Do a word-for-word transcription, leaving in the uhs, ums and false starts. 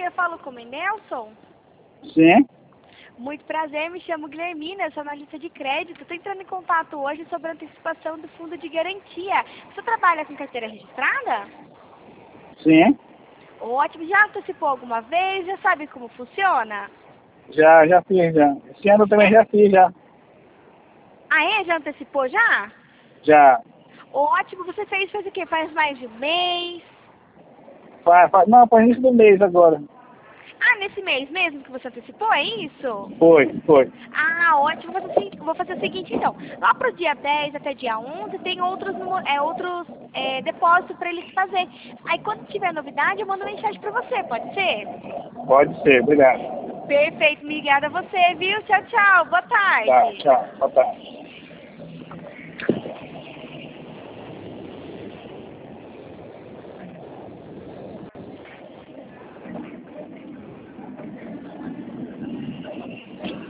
eu falo com o Nelson? Sim. Muito prazer, me chamo Guilhermina, sou analista de crédito. Estou entrando em contato hoje sobre a antecipação do fundo de garantia. Você trabalha com carteira registrada? Sim. Ótimo, já antecipou alguma vez? Já sabe como funciona? Já, já fiz, já. Esse ano também É. já fiz, já. Ah, é? Já antecipou já? Já. Ótimo, você fez faz o quê? Faz mais de um mês? Faz, faz, não, faz isso do mês agora. Ah, nesse mês mesmo que você antecipou, é isso? Foi, foi. Ah, ótimo. Vou fazer, o- vou fazer o seguinte, então. Lá pro dia dez até dia onze tem outros, numo- é, outros é, depósitos para eles fazer. Aí quando tiver novidade, eu mando mensagem para você, pode ser? Pode ser, obrigado. Perfeito, obrigada a você, viu? Tchau, tchau. Boa Tá, tarde. tchau. Boa tarde.